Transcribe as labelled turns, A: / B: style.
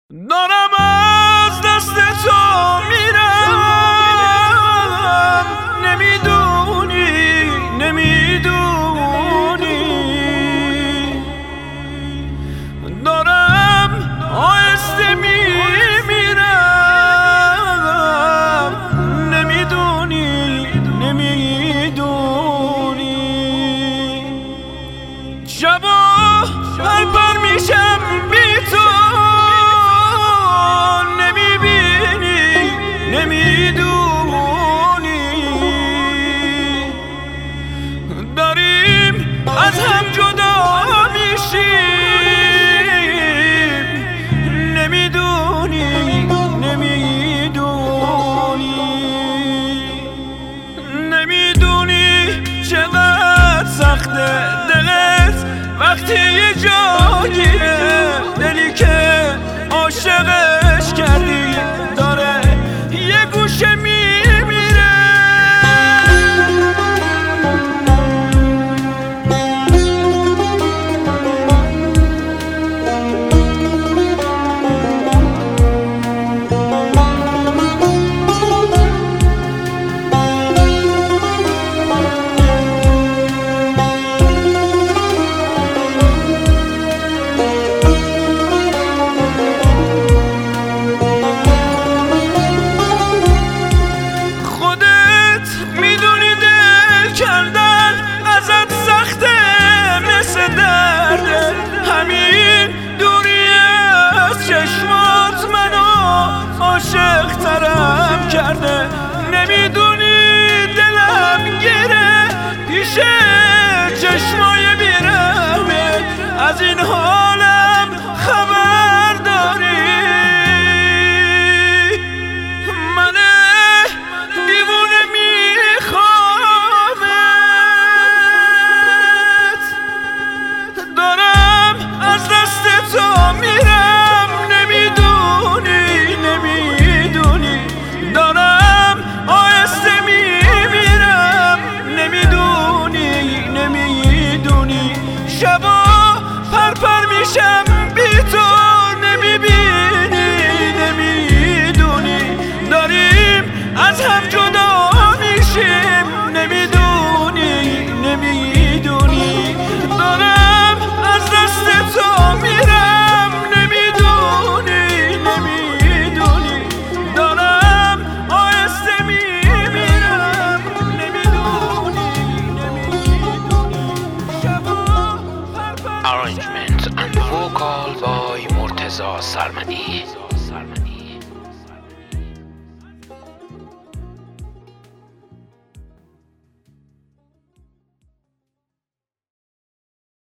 A: دارم از دست تو میرم، نمیدونی دارم آهسته میمیرم، نمیدونی شبا پرپر میشم بی تو، داریم از هم جدا میشیم، نمیدونی چقدر سخته دلت وقتی یه جاییه، دلی که عاشقش کردی داره یه گوشه میمیره. عاشق ترم کرده، نمیدونی دلم گره پیش چشمای بیرمه، از این حالم خبر داری؟ من دیوونه میخوامت، دارم از دست تو میرم، دارم آهسته میمیرم، نمیدونی شبا پرپر میشم بی تو، نمیدونی داریم از هم جدا میشیم، نمیدونی دارم از دست تو میرم، نمیدونی
B: Arrangement and vocal by Murtaza Salmani.